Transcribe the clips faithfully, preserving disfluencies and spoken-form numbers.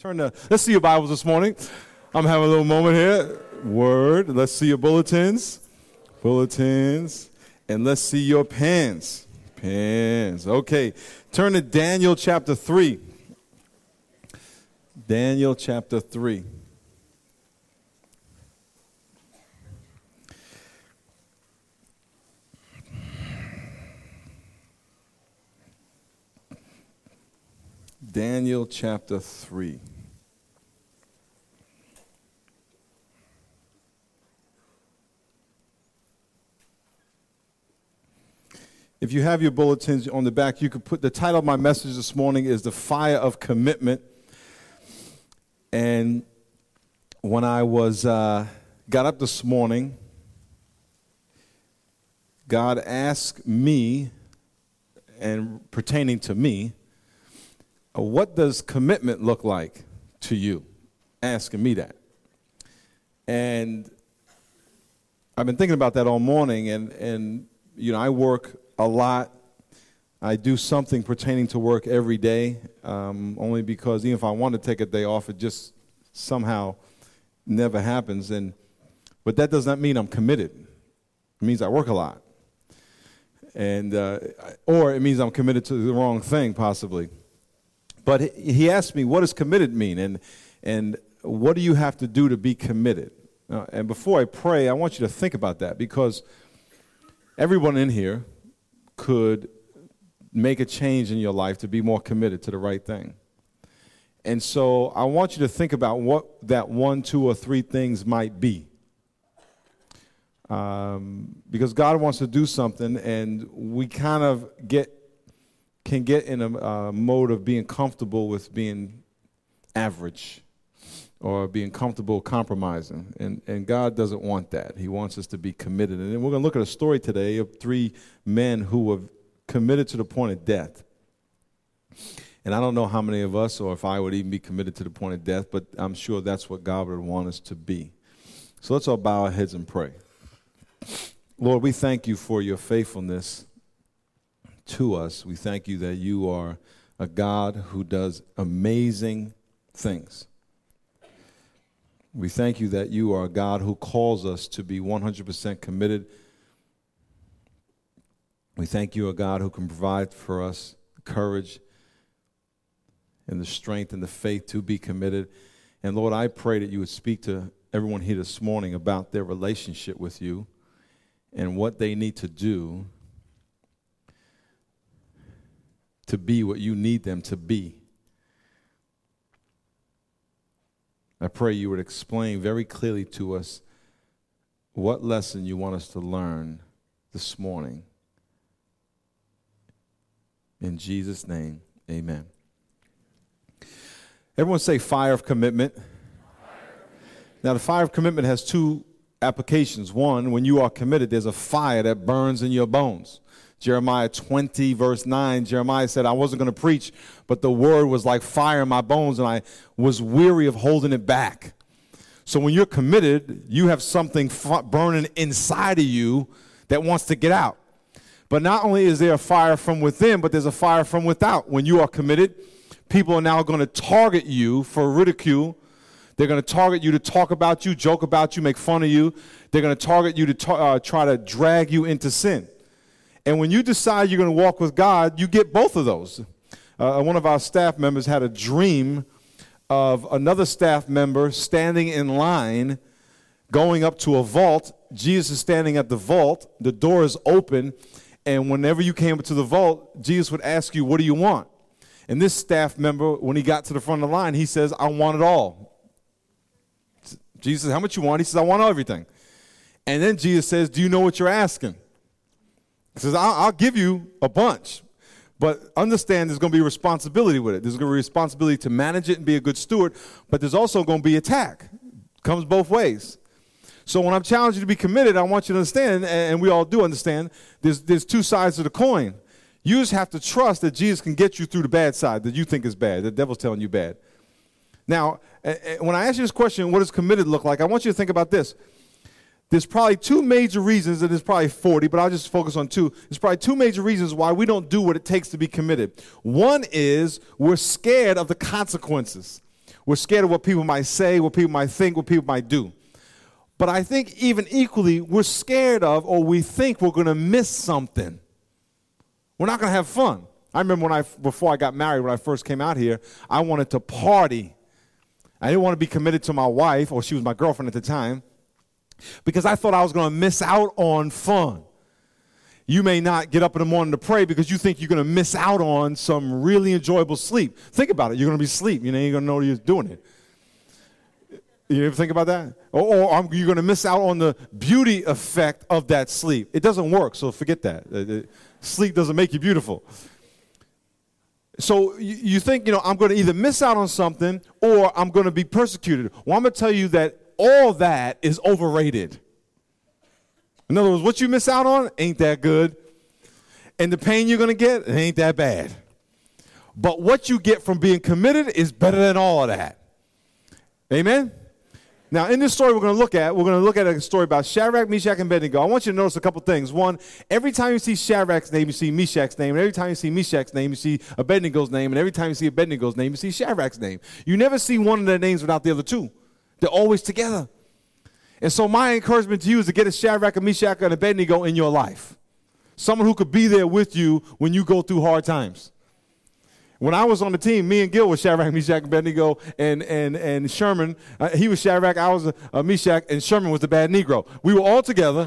Turn to, let's see your Bibles this morning. I'm having a little moment here. Word. Let's see your bulletins. Bulletins. And let's see your pens. Pens. Okay. Turn to Daniel chapter three. Daniel chapter three. Daniel chapter three. If you have your bulletins on the back, you could put the title of my message this morning is The Fire of Commitment. And when I was uh, got up this morning, God asked me, and pertaining to me, what does commitment look like to you? Asking me that. And I've been thinking about that all morning, and, and you know, I work a lot. I do something pertaining to work every day, um, only because even if I want to take a day off, it just somehow never happens. And but that does not mean I'm committed. It means I work a lot. And uh, or it means I'm committed to the wrong thing, possibly. But he asked me, what does committed mean? And and what do you have to do to be committed? Uh, and before I pray, I want you to think about that, because everyone in here could make a change in your life to be more committed to the right thing. And so I want you to think about what that one, two, or three things might be. Um, because God wants to do something, and we kind of get can get in a uh, mode of being comfortable with being average or being comfortable compromising. And, and God doesn't want that. He wants us to be committed. And then we're going to look at a story today of three men who were committed to the point of death. And I don't know how many of us, or if I would even be committed to the point of death, but I'm sure that's what God would want us to be. So let's all bow our heads and pray. Lord, we thank you for your faithfulness to us. We thank you that you are a God who does amazing things. We thank you that you are a God who calls us to be one hundred percent committed. We thank you, a God who can provide for us courage and the strength and the faith to be committed. And Lord, I pray that you would speak to everyone here this morning about their relationship with you and what they need to do to be what you need them to be. I pray you would explain very clearly to us what lesson you want us to learn this morning. In Jesus' name, amen. Everyone say fire of commitment. Fire. Now, the fire of commitment has two applications. One, when you are committed, there's a fire that burns in your bones. Jeremiah twenty, verse nine, Jeremiah said, I wasn't going to preach, but the word was like fire in my bones, and I was weary of holding it back. So when you're committed, you have something f- burning inside of you that wants to get out. But not only is there a fire from within, but there's a fire from without. When you are committed, people are now going to target you for ridicule. They're going to target you to talk about you, joke about you, make fun of you. They're going to target you to ta- uh, try to drag you into sin. And when you decide you're going to walk with God, you get both of those. Uh, one of our staff members had a dream of another staff member standing in line, going up to a vault. Jesus is standing at the vault. The door is open. And whenever you came up to the vault, Jesus would ask you, what do you want? And this staff member, when he got to the front of the line, he says, I want it all. Jesus says, how much you want? He says, I want everything. And then Jesus says, do you know what you're asking? He says, I'll, I'll give you a bunch, but understand there's going to be responsibility with it. There's going to be responsibility to manage it and be a good steward, but there's also going to be attack. Comes both ways. So when I'm challenging you to be committed, I want you to understand, and we all do understand, there's, there's two sides to the coin. You just have to trust that Jesus can get you through the bad side that you think is bad, the devil's telling you bad. Now, when I ask you this question, what does committed look like, I want you to think about this. There's probably two major reasons, and there's probably forty, but I'll just focus on two. There's probably two major reasons why we don't do what it takes to be committed. One is we're scared of the consequences. We're scared of what people might say, what people might think, what people might do. But I think even equally, we're scared of, or we think we're going to miss something. We're not going to have fun. I remember when I, before I got married, when I first came out here, I wanted to party. I didn't want to be committed to my wife, or she was my girlfriend at the time, because I thought I was going to miss out on fun. You may not get up in the morning to pray because you think you're going to miss out on some really enjoyable sleep. Think about it. You're going to be asleep. You know, you're going to know you're doing it. You ever think about that? Or, or you're going to miss out on the beauty effect of that sleep. It doesn't work, so forget that. Sleep doesn't make you beautiful. So you, you think, you know, I'm going to either miss out on something or I'm going to be persecuted. Well, I'm going to tell you that all that is overrated. In other words, what you miss out on ain't that good. And the pain you're going to get, it ain't that bad. But what you get from being committed is better than all of that. Amen? Now, in this story we're going to look at, we're going to look at a story about Shadrach, Meshach, and Abednego. I want you to notice a couple things. One, every time you see Shadrach's name, you see Meshach's name. And every time you see Meshach's name, you see Abednego's name. And every time you see Abednego's name, you see Shadrach's name. You never see one of their names without the other two. They're always together. And so my encouragement to you is to get a Shadrach, a Meshach, and Abednego in your life. Someone who could be there with you when you go through hard times. When I was on the team, me and Gil were Shadrach, Meshach, Abednego, and and and Sherman. Uh, he was Shadrach, I was a, a Meshach, and Sherman was the bad Negro. We were all together.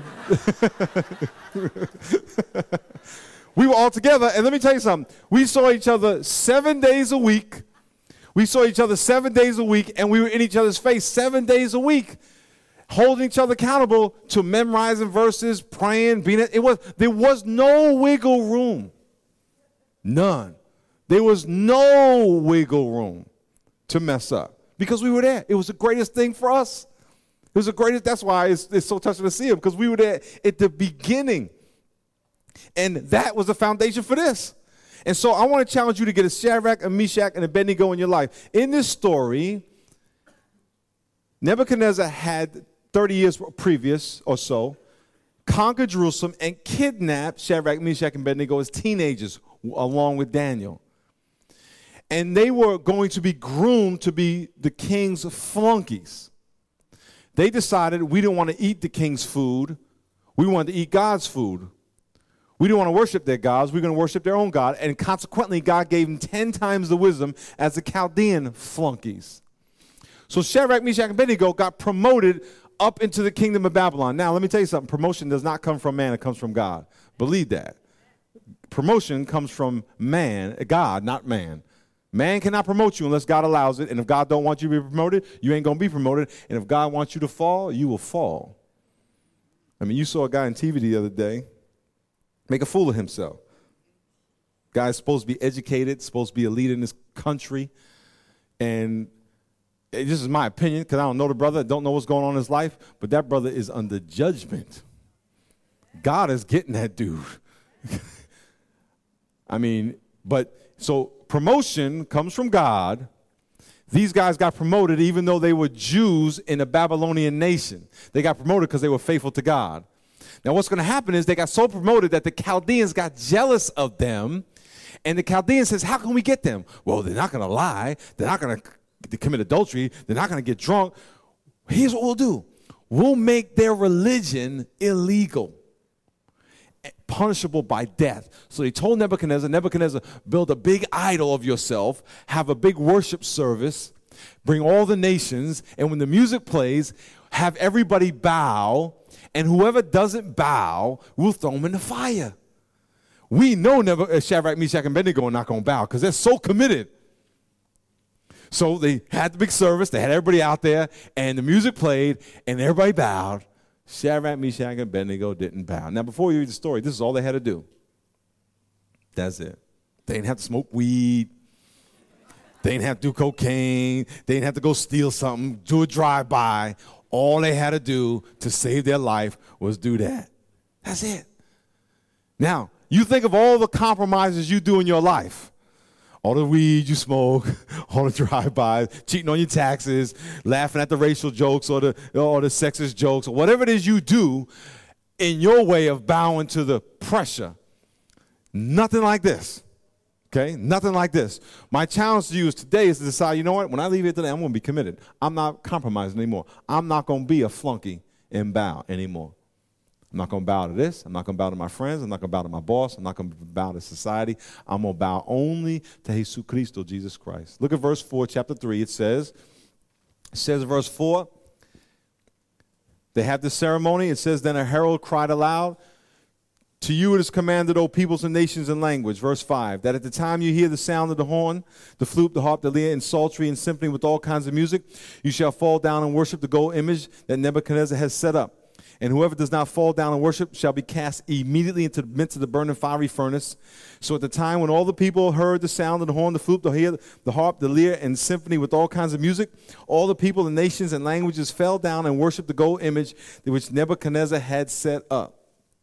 We were all together, and let me tell you something. We saw each other seven days a week. We saw each other seven days a week, and we were in each other's face seven days a week, holding each other accountable to memorizing verses, praying, being. It was there was no wiggle room, none. There was no wiggle room to mess up because we were there. It was the greatest thing for us. It was the greatest. That's why it's, it's so touching to see him, because we were there at the beginning. And that was the foundation for this. And so I want to challenge you to get a Shadrach, a Meshach, and a Abednego in your life. In this story, Nebuchadnezzar had thirty years previous or so conquered Jerusalem and kidnapped Shadrach, Meshach, and Abednego as teenagers along with Daniel. And they were going to be groomed to be the king's flunkies. They decided we didn't want to eat the king's food. We wanted to eat God's food. We didn't want to worship their gods. We were going to worship their own God. And consequently, God gave them ten times the wisdom as the Chaldean flunkies. So Shadrach, Meshach, and Abednego got promoted up into the kingdom of Babylon. Now, let me tell you something. Promotion does not come from man. It comes from God. Believe that. Promotion comes from man, God, not man. Man cannot promote you unless God allows it. And if God don't want you to be promoted, you ain't going to be promoted. And if God wants you to fall, you will fall. I mean, you saw a guy on T V the other day make a fool of himself. Guy's supposed to be educated, supposed to be a leader in this country. And this is my opinion, because I don't know the brother, don't know what's going on in his life, but that brother is under judgment. God is getting that dude. I mean, but so promotion comes from God. These guys got promoted even though they were Jews in a Babylonian nation. They got promoted because they were faithful to God. Now what's going to happen is they got so promoted that the Chaldeans got jealous of them. And the Chaldeans says, how can we get them? Well, they're not going to lie. They're not going to commit adultery. They're not going to get drunk. Here's what we'll do. We'll make their religion illegal, punishable by death. So they told Nebuchadnezzar, Nebuchadnezzar, build a big idol of yourself, have a big worship service, bring all the nations, and when the music plays, have everybody bow, and whoever doesn't bow, we'll throw them in the fire. We know Nebuchadnezzar, Shadrach, Meshach, and Abednego are not going to bow because they're so committed. So they had the big service, they had everybody out there, and the music played, and everybody bowed. Shadrach, Meshach, and Abednego didn't bow. Now, before you read the story, this is all they had to do. That's it. They didn't have to smoke weed. They didn't have to do cocaine. They didn't have to go steal something, do a drive-by. All they had to do to save their life was do that. That's it. Now, you think of all the compromises you do in your life. All the weed you smoke, all the drive-bys, cheating on your taxes, laughing at the racial jokes or the, or the sexist jokes, or whatever it is you do in your way of bowing to the pressure. Nothing like this Okay? Nothing like this. My challenge to you is today is to decide, you know what? When I leave here today, I'm going to be committed. I'm not compromising anymore. I'm not going to be a flunky and bow anymore. I'm not going to bow to this. I'm not going to bow to my friends. I'm not going to bow to my boss. I'm not going to bow to society. I'm going to bow only to Jesus Christ, Jesus Christ. Look at verse four, chapter three. It says, it says in verse four, they have this ceremony. It says, then a herald cried aloud, to you it is commanded, O peoples and nations and language. Verse five, that at the time you hear the sound of the horn, the flute, the harp, the lyre, and psaltery, and symphony with all kinds of music, you shall fall down and worship the gold image that Nebuchadnezzar has set up. And whoever does not fall down and worship shall be cast immediately into the midst of the burning fiery furnace. So at the time when all the people heard the sound of the horn, the flute, the lyre, the harp, the lyre, and symphony with all kinds of music, all the people, the nations, and languages fell down and worshiped the gold image which Nebuchadnezzar had set up.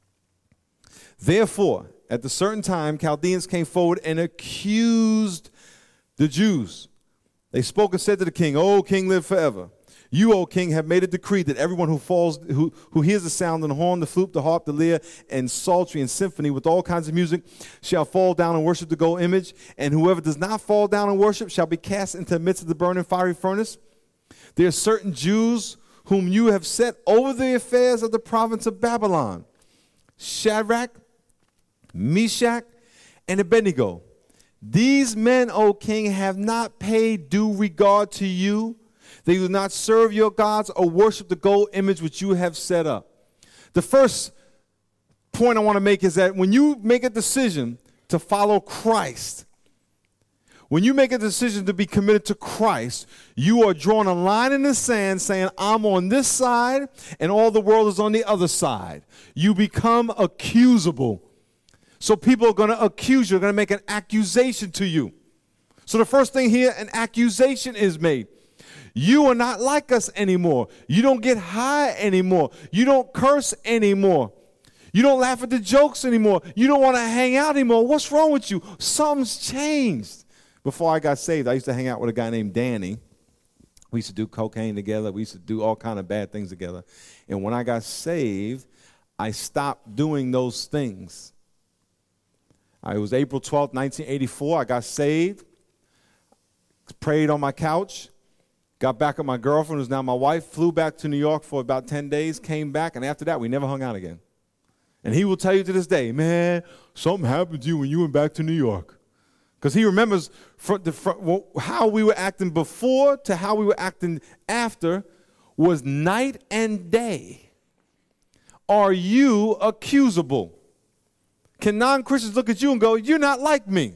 Therefore, at the certain time, Chaldeans came forward and accused the Jews. They spoke and said to the king, O king, live forever. You, O king, have made a decree that everyone who falls, who, who hears the sound of the horn, the flute, the harp, the lyre, and psaltery and symphony with all kinds of music shall fall down and worship the gold image, and whoever does not fall down and worship shall be cast into the midst of the burning fiery furnace. There are certain Jews whom you have set over the affairs of the province of Babylon, Shadrach, Meshach, and Abednego. These men, O king, have not paid due regard to you. They do not serve your gods or worship the gold image which you have set up. The first point I want to make is that when you make a decision to follow Christ, when you make a decision to be committed to Christ, you are drawing a line in the sand saying, I'm on this side and all the world is on the other side. You become accusable. So people are going to accuse you, they're going to make an accusation to you. So the first thing here, an accusation is made. You are not like us anymore. You don't get high anymore. You don't curse anymore. You don't laugh at the jokes anymore. You don't want to hang out anymore. What's wrong with you? Something's changed. Before I got saved, I used to hang out with a guy named Danny. We used to do cocaine together. We used to do all kind of bad things together. And when I got saved, I stopped doing those things. It was April twelfth, nineteen eighty-four. I got saved, prayed on my couch. Got back with my girlfriend, who's now my wife, flew back to New York for about ten days, came back, and after that, we never hung out again. And he will tell you to this day, man, something happened to you when you went back to New York. Because he remembers from the, from, how we were acting before to how we were acting after was night and day. Are you accusable? Can non-Christians look at you and go, you're not like me?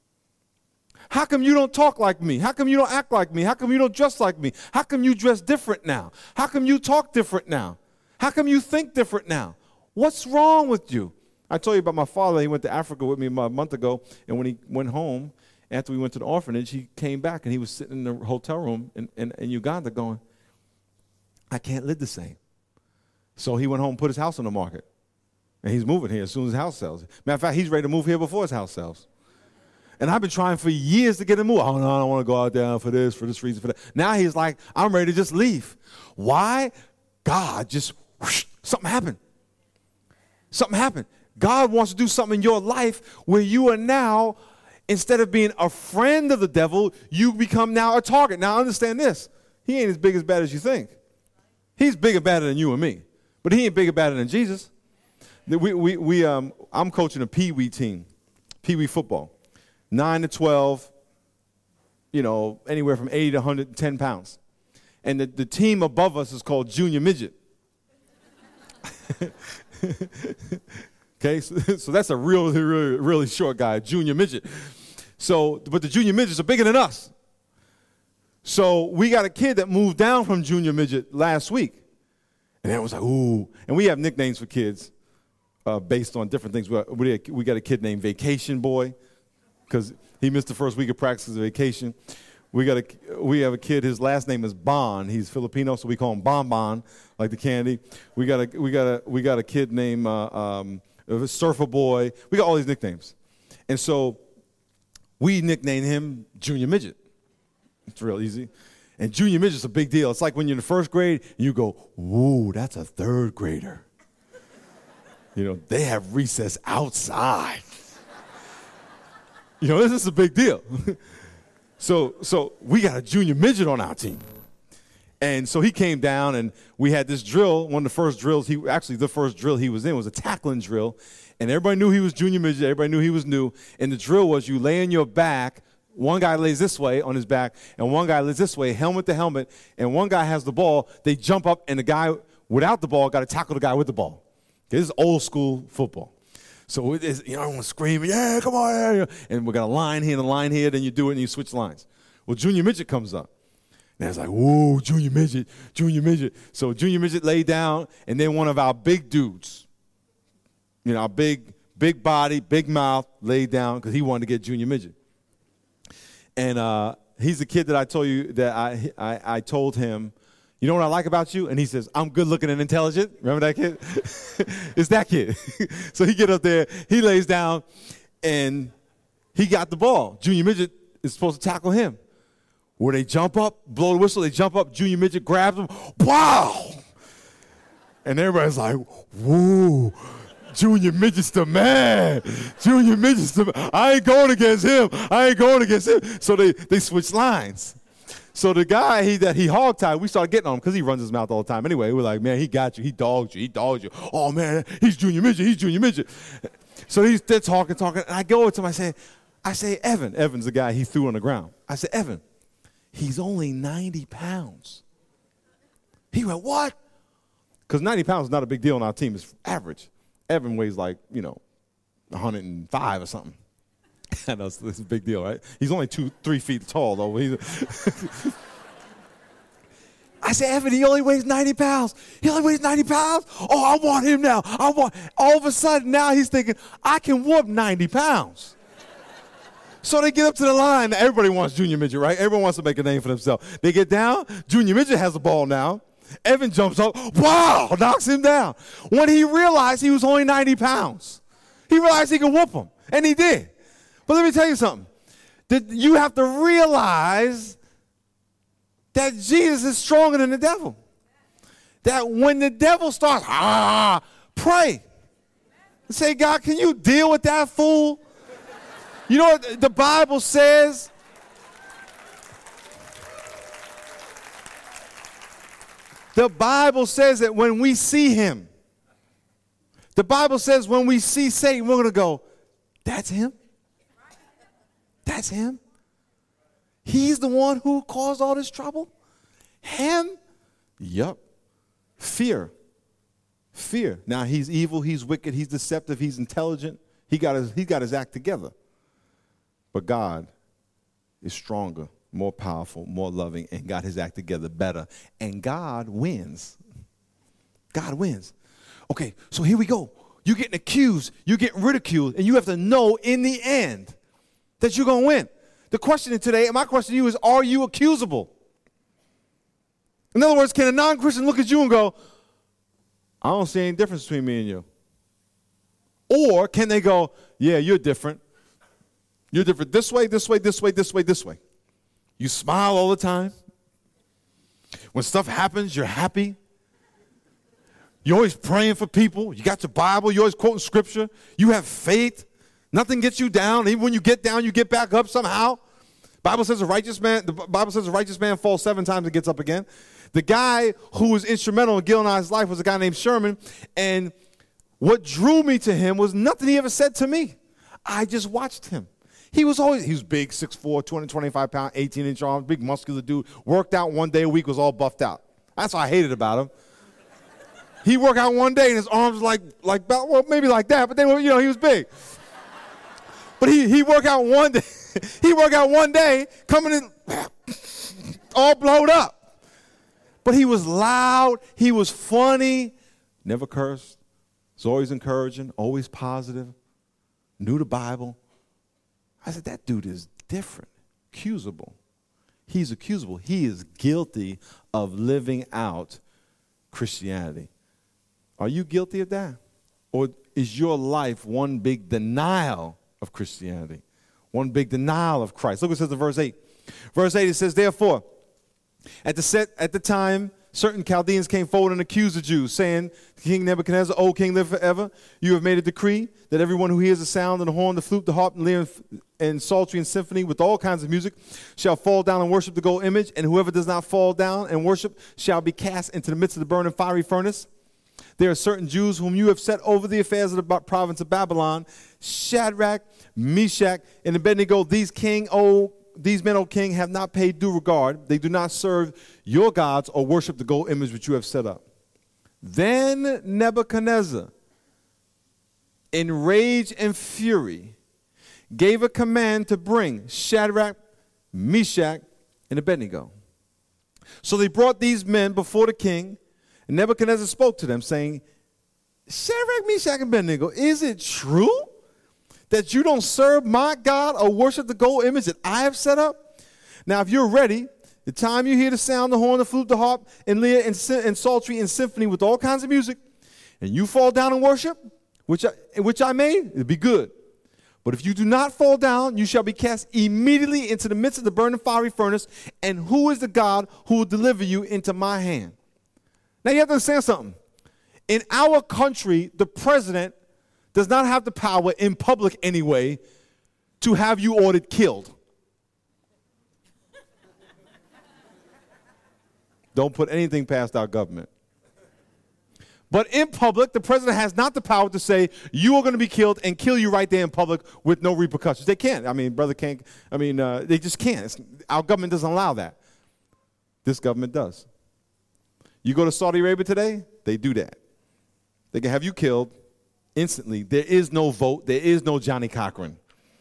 How come you don't talk like me? How come you don't act like me? How come you don't dress like me? How come you dress different now? How come you talk different now? How come you think different now? What's wrong with you? I told you about my father. He went to Africa with me a month ago, and when he went home, after we went to the orphanage, he came back, and he was sitting in the hotel room in, in, in Uganda going, I can't live the same. So he went home and put his house on the market, and he's moving here as soon as his house sells. Matter of fact, he's ready to move here before his house sells. And I've been trying for years to get him to move. Oh, no, I don't want to go out there for this, for this reason, for that. Now he's like, I'm ready to just leave. Why? God just, whoosh, something happened. Something happened. God wants to do something in your life where you are now, instead of being a friend of the devil, you become now a target. Now understand this. He ain't as big as bad as you think. He's bigger, badder than you and me. But he ain't bigger, badder than Jesus. We, we, we, um, I'm coaching a Pee-wee team, Pee-wee football. nine to twelve, you know, anywhere from eighty to one hundred ten pounds. And the, the team above us is called Junior Midget. Okay, so, so that's a really, really, really short guy, Junior Midget. So, but the Junior Midgets are bigger than us. So we got a kid that moved down from Junior Midget last week. And that was like, ooh. And we have nicknames for kids uh, based on different things. We, we, we got a kid named Vacation Boy, because he missed the first week of practice of vacation. We got a, we have a kid, his last name is Bon. He's Filipino, so we call him Bon Bon, like the candy. We got a, we got a, we got a kid named uh, um, Surfer Boy. We got all these nicknames. And so we nicknamed him Junior Midget. It's real easy. And Junior Midget's a big deal. It's like when you're in the first grade, and you go, ooh, that's a third grader. You know, they have recess outside. You know, this is a big deal. so, so we got a junior midget on our team. And so he came down, and we had this drill. One of the first drills, he actually the first drill he was in was a tackling drill. And everybody knew he was junior midget. Everybody knew he was new. And the drill was you lay on your back. One guy lays this way on his back, and one guy lays this way, helmet to helmet. And one guy has the ball. They jump up, and the guy without the ball got to tackle the guy with the ball. This is old school football. So it is, you know, everyone's screaming, yeah, come on. Yeah. And we got a line here and a line here. Then you do it, and you switch lines. Well, junior midget comes up. And it's like, whoa, junior midget, junior midget. So junior midget laid down, and then one of our big dudes, you know, our big, big body, big mouth, laid down because he wanted to get junior midget. And uh, he's the kid that I told you that I, I I told him, you know what I like about you? And he says, I'm good looking and intelligent. Remember that kid? It's that kid. So he get up there, he lays down, and he got the ball. Junior midget is supposed to tackle him. Where they jump up, blow the whistle, they jump up, junior midget grabs him, wow! And everybody's like, whoa, junior midget's the man. Junior midget's the man. I ain't going against him. I ain't going against him. So they, they switch lines. So the guy he, that he hog-tied, we started getting on him because he runs his mouth all the time. Anyway, we're like, man, he got you. He dogged you. He dogged you. Oh, man, he's junior midget. He's junior midget. So he's they're talking, talking. And I go over to him. I say, I say, Evan. Evan's the guy he threw on the ground. I said, Evan. He's only ninety pounds. He went, what? Because ninety pounds is not a big deal on our team. It's average. Evan weighs like, you know, one hundred five or something. I know, it's, it's a big deal, right? He's only two, three feet tall, though. He's I said, Evan, he only weighs ninety pounds. He only weighs ninety pounds? Oh, I want him now. I want. All of a sudden, now he's thinking, I can whoop ninety pounds. So they get up to the line. Everybody wants junior midget, right? Everyone wants to make a name for themselves. They get down. Junior midget has the ball now. Evan jumps up. Wow! Knocks him down. When he realized he was only ninety pounds, he realized he could whoop him. And he did. But let me tell you something. That you have to realize that Jesus is stronger than the devil. That when the devil starts, ah, pray. And say, God, can you deal with that fool? You know what the Bible says? The Bible says that when we see him, the Bible says when we see Satan, we're going to go, that's him? That's him? He's the one who caused all this trouble? Him? Yup. Fear. Fear. Now, he's evil, he's wicked, he's deceptive, he's intelligent. He got his, he got his act together. But God is stronger, more powerful, more loving, and got his act together better. And God wins. God wins. Okay, so here we go. You're getting accused. You're getting ridiculed. And you have to know in the end that you're going to win. The question today, and my question to you is, are you accusable? In other words, can a non-Christian look at you and go, I don't see any difference between me and you? Or can they go, yeah, you're different. You're different this way, this way, this way, this way, this way. You smile all the time. When stuff happens, you're happy. You're always praying for people. You got your Bible. You're always quoting scripture. You have faith. Nothing gets you down. Even when you get down, you get back up somehow. Bible says a righteous man, the Bible says a righteous man falls seven times and gets up again. The guy who was instrumental in Gil and I's life was a guy named Sherman. And what drew me to him was nothing he ever said to me. I just watched him. He was always, he was big, six foot four, two hundred twenty-five pounds, eighteen inch arms, big muscular dude, worked out one day a week, was all buffed out. That's what I hated about him. He worked out one day and his arms like, like, well, maybe like that, but they were, you know, he was big. But he, he worked out one day, he worked out one day, coming in all blowed up. But he was loud, he was funny, never cursed, was always encouraging, always positive, knew the Bible. I said, that dude is different, accusable. He's accusable. He is guilty of living out Christianity. Are you guilty of that? Or is your life one big denial of Christianity? One big denial of Christ. Look what it says in verse eight. Verse eight, it says, therefore, at the set at the time certain Chaldeans came forward and accused the Jews, saying, King Nebuchadnezzar, O king, live forever. You have made a decree that everyone who hears the sound and the horn, the flute, the harp, and lyre, and psaltery and symphony with all kinds of music shall fall down and worship the gold image, and whoever does not fall down and worship shall be cast into the midst of the burning fiery furnace. There are certain Jews whom you have set over the affairs of the province of Babylon, Shadrach, Meshach, and Abednego. These king, O These men, O king, have not paid due regard. They do not serve your gods or worship the gold image which you have set up. Then Nebuchadnezzar, in rage and fury, gave a command to bring Shadrach, Meshach, and Abednego. So they brought these men before the king, and Nebuchadnezzar spoke to them, saying, Shadrach, Meshach, and Abednego, is it true that you don't serve my God or worship the gold image that I have set up? Now, if you're ready, the time you hear the sound, the horn, the flute, the harp, and lyre, and, and psaltery, and symphony with all kinds of music, and you fall down and worship, which I, which I made, it'll be good. But if you do not fall down, you shall be cast immediately into the midst of the burning fiery furnace. And who is the God who will deliver you into my hand? Now, you have to understand something. In our country, the president does not have the power, in public anyway, to have you ordered killed. Don't put anything past our government. But in public, the president has not the power to say, you are going to be killed and kill you right there in public with no repercussions. They can't. I mean, brother can't. I mean, uh, they just can't. It's, our government doesn't allow that. This government does. You go to Saudi Arabia today, they do that. They can have you killed instantly. There is no vote. There is no Johnny Cochran.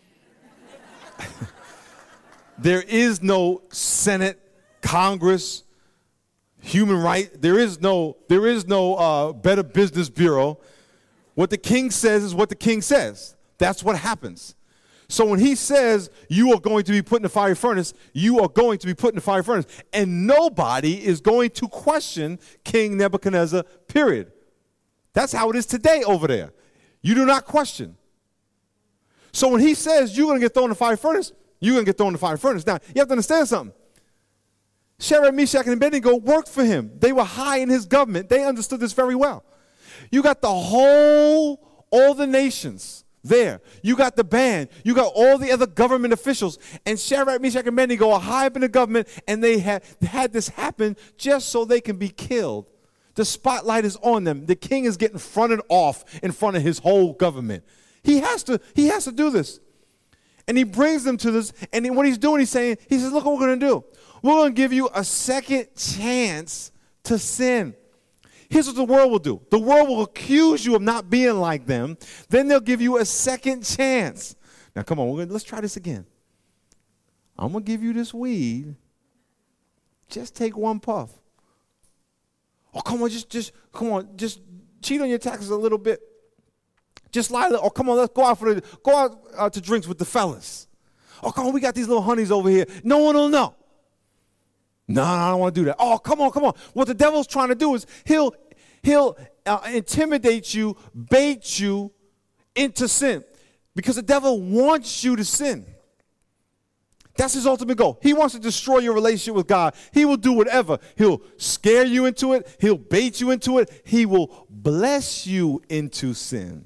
There is no Senate, Congress, human right. There is no, there is no uh, Better Business Bureau. What the king says is what the king says. That's what happens. So when he says you are going to be put in the fiery furnace, you are going to be put in the fiery furnace. And nobody is going to question King Nebuchadnezzar, period. That's how it is today over there. You do not question. So when he says you're going to get thrown in the fiery furnace, you're going to get thrown in the fiery furnace. Now, you have to understand something. Shadrach, Meshach, and Abednego worked for him. They were high in his government. They understood this very well. You got the whole, all the nations there. You got the band. You got all the other government officials. And Shadrach, Meshach, and Abednego are high up in the government, and they had, had this happen just so they can be killed. The spotlight is on them. The king is getting fronted off in front of his whole government. He has to, he has to do this. And he brings them to this, and what he's doing, he's saying, he says, look what we're going to do. We're going to give you a second chance to sin. Here's what the world will do. The world will accuse you of not being like them. Then they'll give you a second chance. Now, come on, we're gonna, let's try this again. I'm going to give you this weed. Just take one puff. Oh, come on, just, just, come on, just cheat on your taxes a little bit. Just lie. Oh, come on, let's go out for the, go out uh, to drinks with the fellas. Oh, come on, we got these little honeys over here. No one will know. No, no, I don't want to do that. Oh, come on, come on. What the devil's trying to do is he'll, he'll uh, intimidate you, bait you into sin. Because the devil wants you to sin. That's his ultimate goal. He wants to destroy your relationship with God. He will do whatever. He'll scare you into it. He'll bait you into it. He will bless you into sin.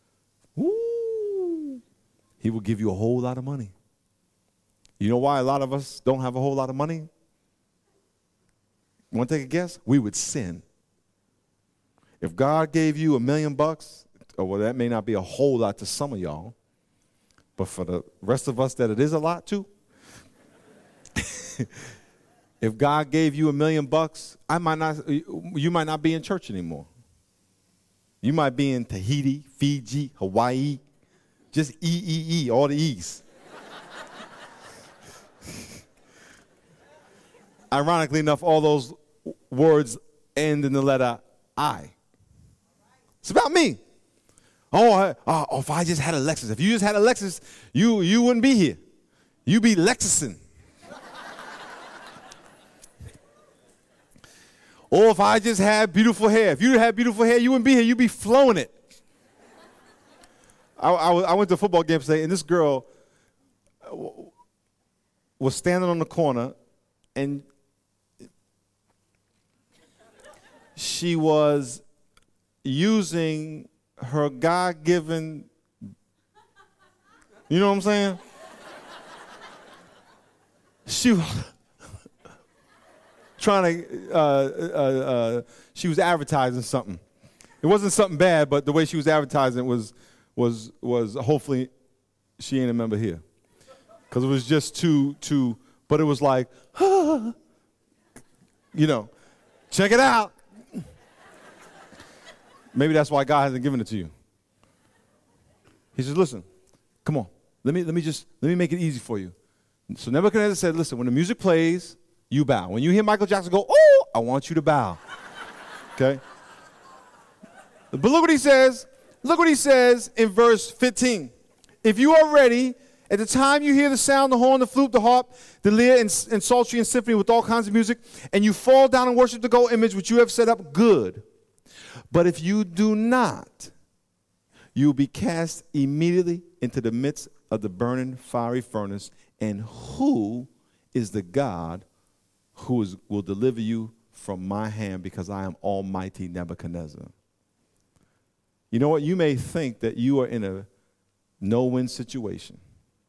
Woo. He will give you a whole lot of money. You know why a lot of us don't have a whole lot of money? Want to take a guess? We would sin. If God gave you a million bucks, oh, well, that may not be a whole lot to some of y'all, but for the rest of us that it is a lot to, if God gave you a million bucks, I might not, you might not be in church anymore. You might be in Tahiti, Fiji, Hawaii, just E E E, all the E's. Ironically enough, all those words end in the letter I. It's about me. Oh, I, oh, if I just had a Lexus. If you just had a Lexus, you, you wouldn't be here. You'd be Lexusin. Or if I just had beautiful hair. If you had beautiful hair, you wouldn't be here. You'd be flowing it. I, I, I went to a football game today, and this girl was standing on the corner, and she was using her God-given, you know what I'm saying? She was trying to, uh, uh, uh, she was advertising something. It wasn't something bad, but the way she was advertising was, was, was hopefully she ain't a member here. Because it was just too, too, but it was like, ah, you know, check it out. Maybe that's why God hasn't given it to you. He says, listen, come on. Let me, let me just, let me make it easy for you. So Nebuchadnezzar said, listen, when the music plays, you bow. When you hear Michael Jackson go, oh, I want you to bow. Okay? But look what he says. Look what he says in verse fifteen. If you are ready, at the time you hear the sound, the horn, the flute, the harp, the lyre, and, and psaltery and symphony with all kinds of music, and you fall down and worship the gold image which you have set up, good. But if you do not, you will be cast immediately into the midst of the burning fiery furnace. And who is the God who is, will deliver you from my hand, because I am Almighty Nebuchadnezzar? You know what? You may think that you are in a no-win situation.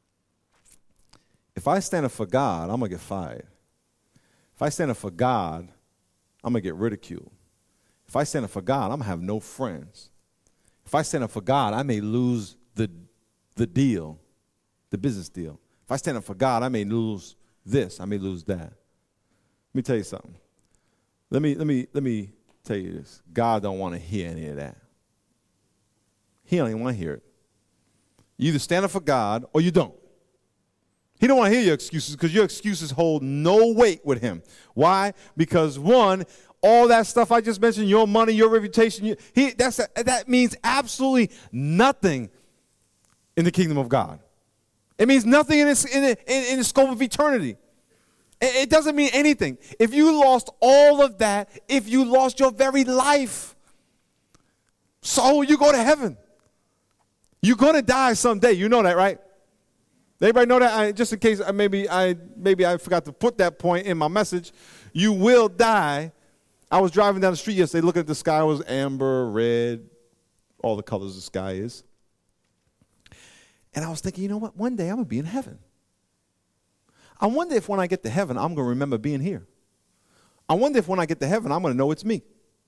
If I stand up for God, I'm going to get fired. If I stand up for God, I'm going to get ridiculed. If I stand up for God, I'm going to have no friends. If I stand up for God, I may lose the, the deal, the business deal. If I stand up for God, I may lose this, I may lose that. Let me tell you something. Let me, let me, let me tell you this. God don't want to hear any of that. He don't even want to hear it. You either stand up for God or you don't. He don't want to hear your excuses, because your excuses hold no weight with him. Why? Because one, all that stuff I just mentioned, your money, your reputation, you, he, that's a, that means absolutely nothing in the kingdom of God. It means nothing in, this, in, in, in the scope of eternity. It, it doesn't mean anything. If you lost all of that, if you lost your very life, so you go to heaven. You're going to die someday. You know that, right? Everybody know that? I, just in case I, maybe, I, maybe I forgot to put that point in my message. You will die. I was driving down the street yesterday looking at the sky. It was amber, red, all the colors the sky is. And I was thinking, you know what? One day I'm going to be in heaven. I wonder if when I get to heaven, I'm going to remember being here. I wonder if when I get to heaven, I'm going to know it's me.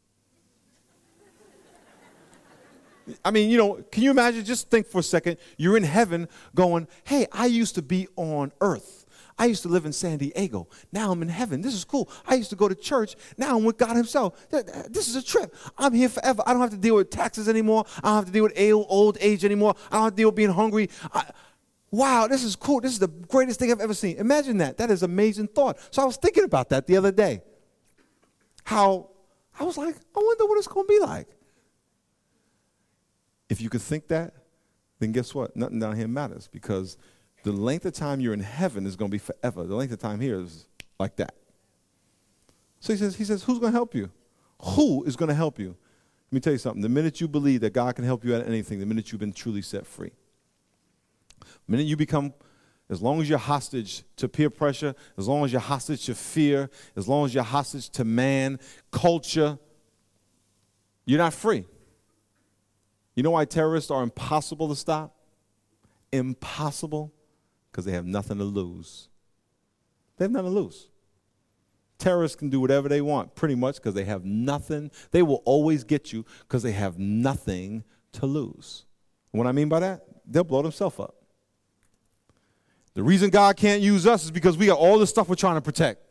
I mean, you know, can you imagine? Just think for a second. You're in heaven going, hey, I used to be on earth. I used to live in San Diego. Now I'm in heaven. This is cool. I used to go to church. Now I'm with God himself. This is a trip. I'm here forever. I don't have to deal with taxes anymore. I don't have to deal with old age anymore. I don't have to deal with being hungry. I, wow, this is cool. This is the greatest thing I've ever seen. Imagine that. That is an amazing thought. So I was thinking about that the other day. How, I was like, I wonder what it's going to be like. If you could think that, then guess what? Nothing down here matters, because the length of time you're in heaven is going to be forever. The length of time here is like that. So he says, he says, who's going to help you? Who is going to help you? Let me tell you something. The minute you believe that God can help you at anything, the minute you've been truly set free, the minute you become, as long as you're hostage to peer pressure, as long as you're hostage to fear, as long as you're hostage to man, culture, you're not free. You know why terrorists are impossible to stop? Impossible? Because they have nothing to lose. They have nothing to lose. Terrorists can do whatever they want, pretty much, because they have nothing. They will always get you because they have nothing to lose. And what I mean by that? They'll blow themselves up. The reason God can't use us is because we got all the stuff we're trying to protect.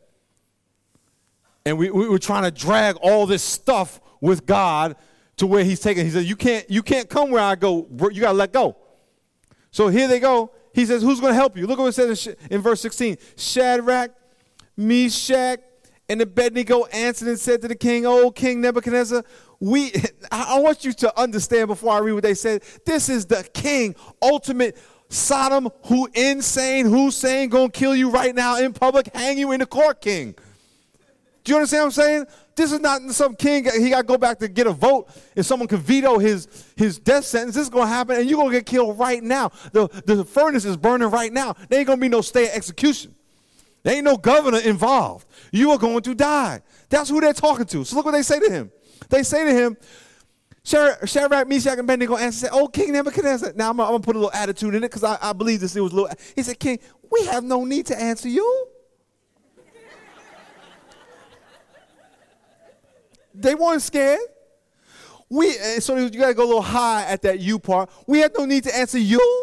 And we, we, we're trying to drag all this stuff with God to where he's taking. He says, you can't, you can't come where I go. You got to let go. So here they go. He says, who's going to help you? Look at what it says in, in verse sixteen. Shadrach, Meshach, and Abednego answered and said to the king, "O King Nebuchadnezzar, we, I want you to understand before I read what they said. This is the king, ultimate Sodom, who insane, Hussein, going to kill you right now in public, hang you in the court, king." Do you understand what I'm saying? This is not some king, he got to go back to get a vote. If someone can veto his, his death sentence, this is going to happen, and you're going to get killed right now. The, the furnace is burning right now. There ain't going to be no stay of execution. There ain't no governor involved. You are going to die. That's who they're talking to. So look what they say to him. They say to him, Shadrach, Meshach, and Abednego answered, "Oh, King Nebuchadnezzar." Now, I'm, I'm going to put a little attitude in it because I, I believe this. It was a little. He said, "King, we have no need to answer you." They weren't scared. We, so you got to go a little high at that you part. We have no need to answer you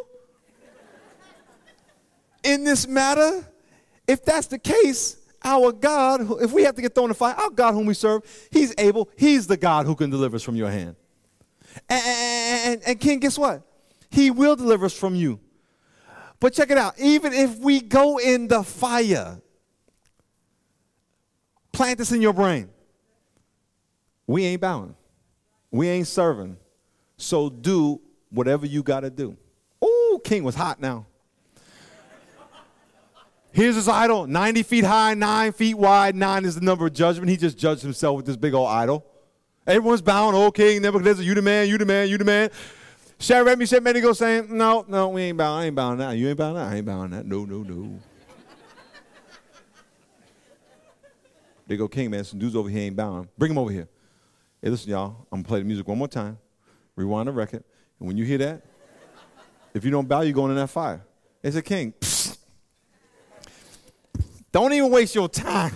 in this matter. If that's the case, our God, if we have to get thrown in the fire, our God whom we serve, he's able. He's the God who can deliver us from your hand. And, and, and King, guess what? He will deliver us from you. But check it out. Even if we go in the fire, plant this in your brain. We ain't bowing. We ain't serving. So do whatever you got to do. Ooh, King was hot now. Here's his idol, ninety feet high, nine feet wide. Nine is the number of judgment. He just judged himself with this big old idol. Everyone's bowing. Oh, King Nebuchadnezzar, you the man, you the man, you the man. Shadrach, Meshach, and Abednego saying, no, no, we ain't bowing. I ain't bowing that. You ain't bowing that. I ain't bowing that. No, no, no. They go, King, man, some dudes over here ain't bowing. Bring him over here. Hey, listen, y'all, I'm going to play the music one more time. Rewind the record. And when you hear that, if you don't bow, you're going in that fire. They said, King, psst, don't even waste your time.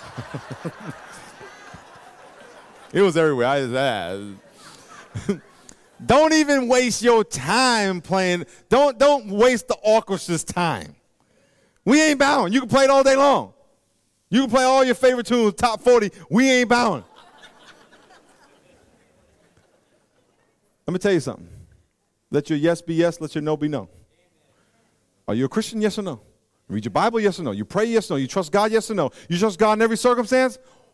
It was everywhere. I just, ah. Don't even waste your time playing. Don't, don't waste the orchestra's time. We ain't bowing. You can play it all day long. You can play all your favorite tunes, top forty. We ain't bowing. Let me tell you something. Let your yes be yes, let your no be no. Are you a Christian, yes or no? You read your Bible, yes or no? You pray, yes or no? You trust God, yes or no? You trust God in every circumstance?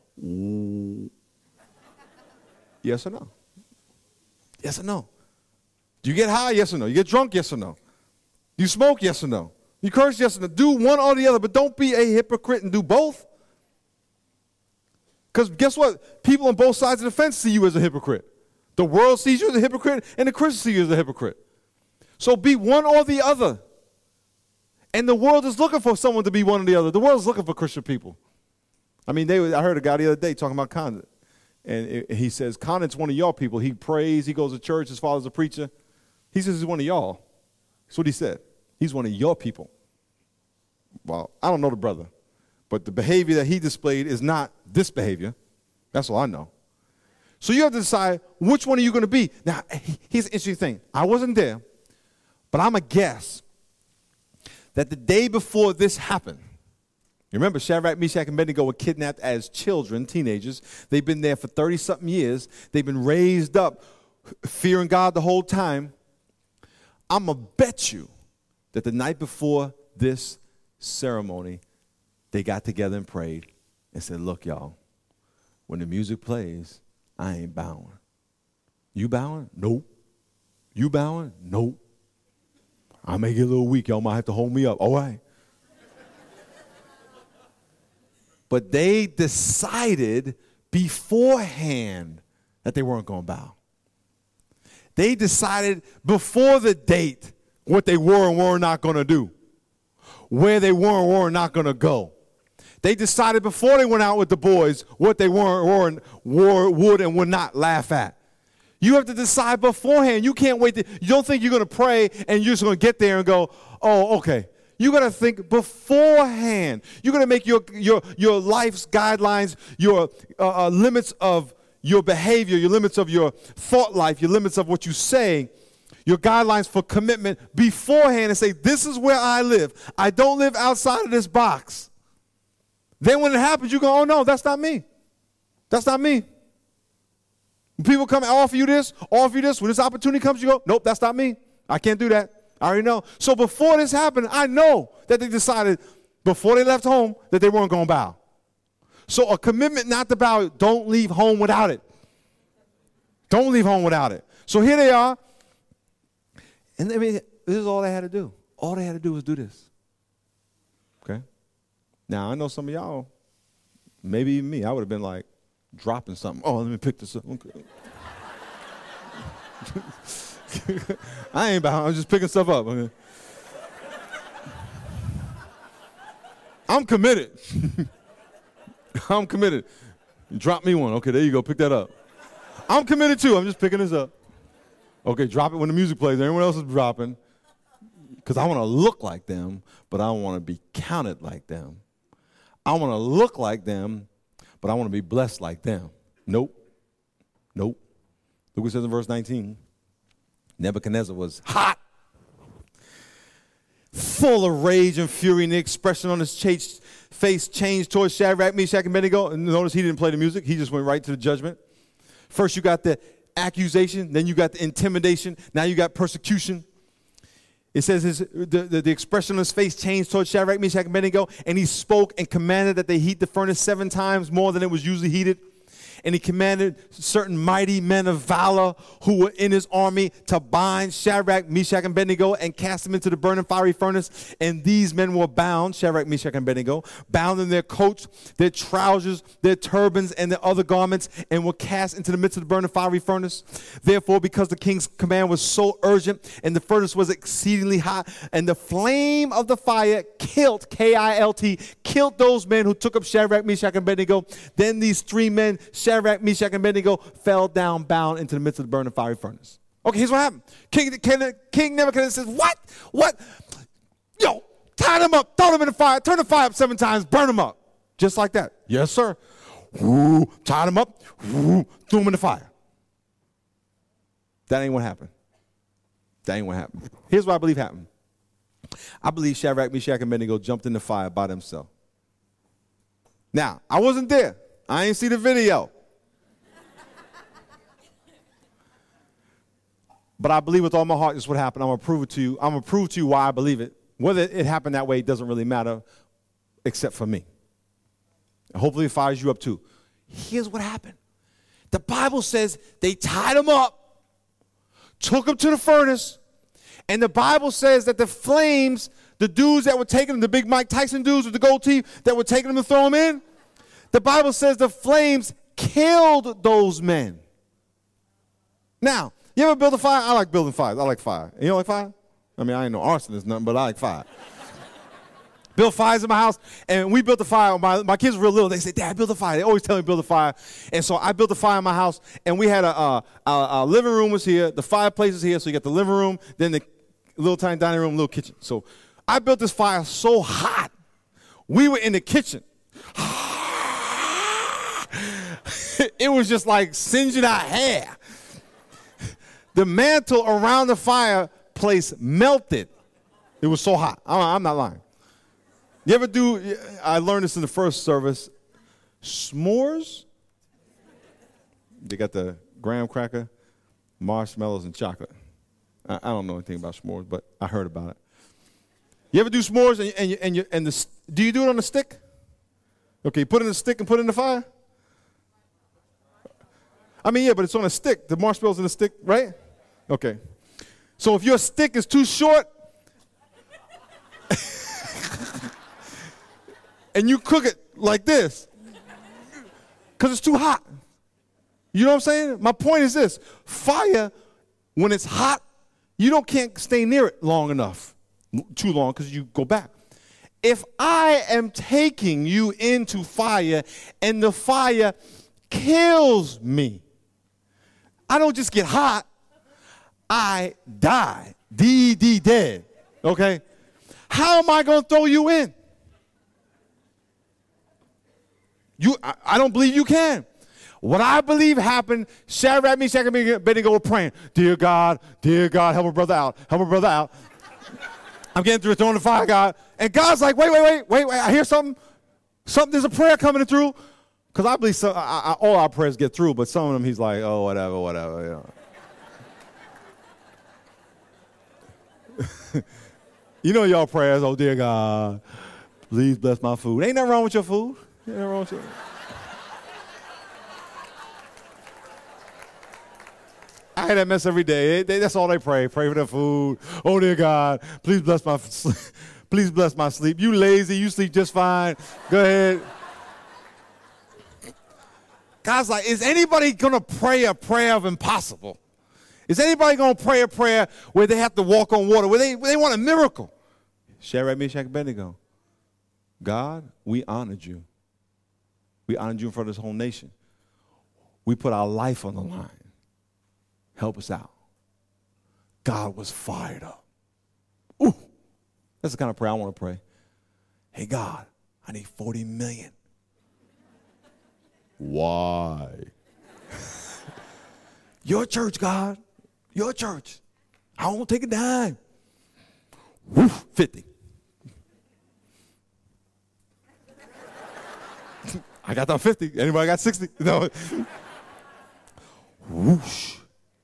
Yes or no? Yes or no? Do you get high, yes or no? You get drunk, yes or no? You smoke, yes or no? You curse, yes or no? Do one or the other, but don't be a hypocrite and do both. Because guess what? People on both sides of the fence see you as a hypocrite. The world sees you as a hypocrite, and the Christians see you as a hypocrite. So be one or the other. And the world is looking for someone to be one or the other. The world is looking for Christian people. I mean, they, I heard a guy the other day talking about Condit. And it, he says, Condit's one of y'all people. He prays, he goes to church, his father's a preacher. He says he's one of y'all. That's what he said. He's one of your people. Well, I don't know the brother. But the behavior that he displayed is not this behavior. That's all I know. So you have to decide which one are you going to be. Now, here's an interesting thing. I wasn't there, but I'm a guess that the day before this happened, you remember Shadrach, Meshach, and Abednego were kidnapped as children, teenagers. They've been there for thirty-something years. They've been raised up fearing God the whole time. I'm going to bet you that the night before this ceremony, they got together and prayed and said, look, y'all, when the music plays, I ain't bowing. You bowing? Nope. You bowing? Nope. I may get a little weak. Y'all might have to hold me up. All right. But they decided beforehand that they weren't going to bow. They decided before the date what they were and were not going to do, where they were and were not going to go. They decided before they went out with the boys what they were, were, were would and would not laugh at. You have to decide beforehand. You can't wait. To, you don't think you're going to pray and you're just going to get there and go, oh, okay. You got to think beforehand. You're going to make your, your, your life's guidelines, your uh, uh, limits of your behavior, your limits of your thought life, your limits of what you say, your guidelines for commitment beforehand and say, this is where I live. I don't live outside of this box. Then when it happens, you go, oh, no, that's not me. That's not me. When people come and offer you this, offer you this, when this opportunity comes, you go, nope, that's not me. I can't do that. I already know. So before this happened, I know that they decided before they left home that they weren't going to bow. So a commitment not to bow, don't leave home without it. Don't leave home without it. So here they are. And I mean, this is all they had to do. All they had to do was do this. Okay? Now, I know some of y'all, maybe even me, I would have been like dropping something. Oh, let me pick this up. Okay. I ain't bowing. I'm just picking stuff up. Okay. I'm committed. I'm committed. Drop me one. Okay, there you go. Pick that up. I'm committed too. I'm just picking this up. Okay, drop it when the music plays. Everyone else is dropping. Because I want to look like them, but I don't want to be counted like them. I want to look like them, but I want to be blessed like them. Nope. Nope. Look what it says in verse nineteen. Nebuchadnezzar was hot, full of rage and fury, and the expression on his ch- face changed towards Shadrach, Meshach, and Abednego. And notice he didn't play the music. He just went right to the judgment. First you got the accusation, then you got the intimidation, now you got persecution. It says his, the, the, the expression on his face changed towards Shadrach, Meshach, and Abednego, and he spoke and commanded that they heat the furnace seven times more than it was usually heated. And he commanded certain mighty men of valor who were in his army to bind Shadrach, Meshach, and Abednego and cast them into the burning fiery furnace. And these men were bound, Shadrach, Meshach, and Abednego, bound in their coats, their trousers, their turbans, and their other garments, and were cast into the midst of the burning fiery furnace. Therefore, because the king's command was so urgent, and the furnace was exceedingly hot, and the flame of the fire killed, K I L T, killed those men who took up Shadrach, Meshach, and Abednego. Then these three men, Shadrach, Meshach, and Abednego, fell down bound into the midst of the burning fiery furnace. Okay, here's what happened. King, King, King Nebuchadnezzar says, what? What? Yo, tie them up, throw them in the fire, turn the fire up seven times, burn them up. Just like that. Yes, sir. Woo, tied them up, woo, threw them in the fire. That ain't what happened. That ain't what happened. Here's what I believe happened. I believe Shadrach, Meshach, and Abednego jumped in the fire by themselves. Now, I wasn't there. I ain't see the video. But I believe with all my heart this is what happened. I'm going to prove it to you. I'm going to prove to you why I believe it. Whether it happened that way doesn't really matter except for me. And hopefully it fires you up too. Here's what happened. The Bible says they tied him up, took him to the furnace, and the Bible says that the flames, the dudes that were taking him, the big Mike Tyson dudes with the gold teeth that were taking him to throw him in, the Bible says the flames killed those men. Now, you ever build a fire? I like building fires. I like fire. You don't like fire? I mean, I ain't no arsonist, nothing, but I like fire. Build fires in my house, and we built a fire. My, my kids were real little. They said, Dad, build a fire. They always tell me build a fire. And so I built a fire in my house, and we had a, a, a, a living room was here. The fireplace is here, so you got the living room, then the little tiny dining room, little kitchen. So I built this fire so hot, we were in the kitchen. It was just like singeing our hair. The mantle around the fireplace melted. It was so hot. I'm not lying. You ever do, I learned this in the first service, s'mores? They got the graham cracker, marshmallows, and chocolate. I, I don't know anything about s'mores, but I heard about it. You ever do s'mores and, and, you, and, you, and the, do you do it on a stick? Okay, you put it in a stick and put it in the fire? I mean, yeah, but it's on a stick. The marshmallow's in a stick, right? Okay. So if your stick is too short and you cook it like this because it's too hot. You know what I'm saying? My point is this. Fire, when it's hot, you don't can't stay near it long enough, too long, because you go back. If I am taking you into fire and the fire kills me, I don't just get hot, I die. D D dead. Okay? How am I going to throw you in? You, I, I don't believe you can. What I believe happened, Shadrach, Meshach, and Abednego were praying, Dear God, dear God, help a brother out, help a brother out. I'm getting through throwing the fire, God. And God's like, wait, wait, wait, wait, wait, I hear something. Something, there's a prayer coming through. Because I believe some, I, I, all our prayers get through, but some of them he's like, oh, whatever, whatever. You know, you know y'all prayers, oh, dear God, please bless my food. Ain't nothing wrong with your food. Ain't nothing wrong with your I hear that mess every day. They, that's all they pray. Pray for their food. Oh, dear God, please bless my please bless my sleep. You lazy, you sleep just fine. Go ahead. God's like, is anybody going to pray a prayer of impossible? Is anybody going to pray a prayer where they have to walk on water, where they, where they want a miracle? Shadrach, Meshach, and Abednego. God, we honored you. We honored you in front of this whole nation. We put our life on the line. Help us out. God was fired up. Ooh, that's the kind of prayer I want to pray. Hey, God, I need forty million. Why? Your church, God. Your church. I won't take a dime. Woo, fifty. I got down fifty. Anybody got sixty? No. Whoosh.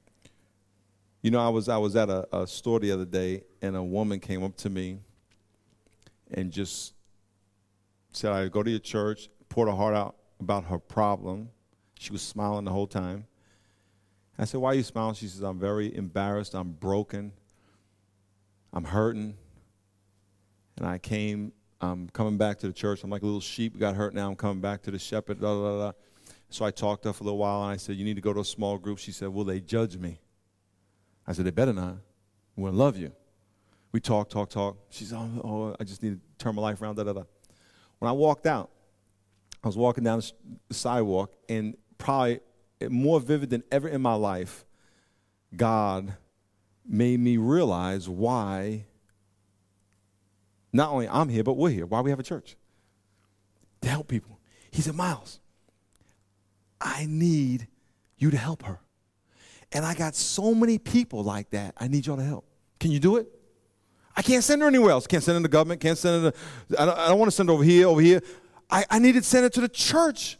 You know, I was I was at a, a store the other day, and a woman came up to me and just said, I go to your church, poured her heart out about her problem. She was smiling the whole time. I said, why are you smiling? She says, I'm very embarrassed. I'm broken. I'm hurting. And I came, I'm coming back to the church. I'm like a little sheep, got hurt now. I'm coming back to the shepherd, blah, blah, blah. So I talked to her for a little while, and I said, you need to go to a small group. She said, will they judge me? I said, they better not. We're going to love you. We talk, talk, talk. She said, oh, oh, I just need to turn my life around, da, da, da. When I walked out, I was walking down the sidewalk, and probably more vivid than ever in my life, God made me realize why not only I'm here, but we're here, why we have a church. To help people. He said, Miles, I need you to help her. And I got so many people like that, I need y'all to help. Can you do it? I can't send her anywhere else. Can't send her to the government. Can't send her to, I don't, I don't want to send her over here, over here. I, I needed to send her to the church.